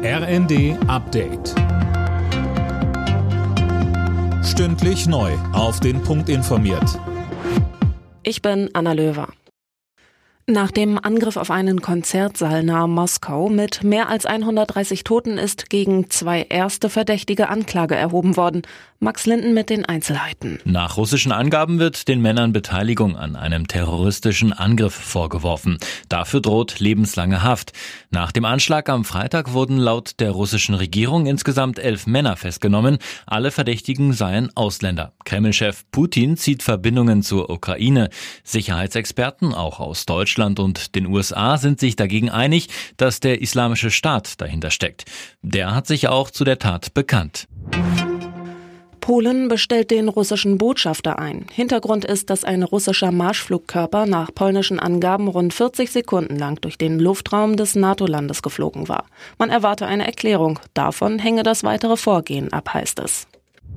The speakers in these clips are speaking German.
RND Update. Stündlich neu auf den Punkt informiert. Ich bin Anna Löwer. Nach dem Angriff auf einen Konzertsaal nahe Moskau mit mehr als 130 Toten ist gegen 2 erste verdächtige Anklage erhoben worden. Max Linden mit den Einzelheiten. Nach russischen Angaben wird den Männern Beteiligung an einem terroristischen Angriff vorgeworfen. Dafür droht lebenslange Haft. Nach dem Anschlag am Freitag wurden laut der russischen Regierung insgesamt 11 Männer festgenommen. Alle Verdächtigen seien Ausländer. Kreml-Chef Putin zieht Verbindungen zur Ukraine. Sicherheitsexperten, auch aus Deutschland und den USA, sind sich dagegen einig, dass der Islamische Staat dahinter steckt. Der hat sich auch zu der Tat bekannt. Polen bestellt den russischen Botschafter ein. Hintergrund ist, dass ein russischer Marschflugkörper nach polnischen Angaben rund 40 Sekunden lang durch den Luftraum des NATO-Landes geflogen war. Man erwarte eine Erklärung. Davon hänge das weitere Vorgehen ab, heißt es.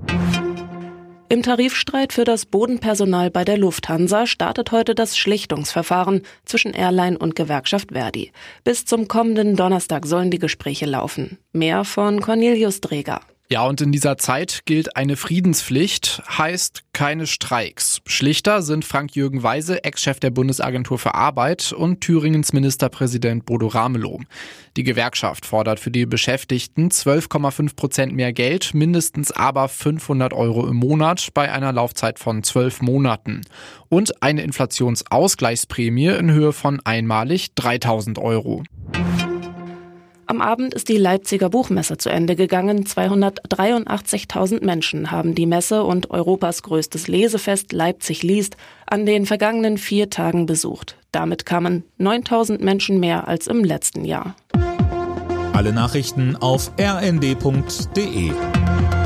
Im Tarifstreit für das Bodenpersonal bei der Lufthansa startet heute das Schlichtungsverfahren zwischen Airline und Gewerkschaft Verdi. Bis zum kommenden Donnerstag sollen die Gespräche laufen. Mehr von Cornelius Dreger. Ja, und in dieser Zeit gilt eine Friedenspflicht, heißt keine Streiks. Schlichter sind Frank-Jürgen Weise, Ex-Chef der Bundesagentur für Arbeit, und Thüringens Ministerpräsident Bodo Ramelow. Die Gewerkschaft fordert für die Beschäftigten 12,5% mehr Geld, mindestens aber 500 € im Monat bei einer Laufzeit von 12 Monaten. Und eine Inflationsausgleichsprämie in Höhe von einmalig 3.000 €. Am Abend ist die Leipziger Buchmesse zu Ende gegangen. 283.000 Menschen haben die Messe und Europas größtes Lesefest Leipzig liest an den vergangenen 4 Tagen besucht. Damit kamen 9.000 Menschen mehr als im letzten Jahr. Alle Nachrichten auf rnd.de.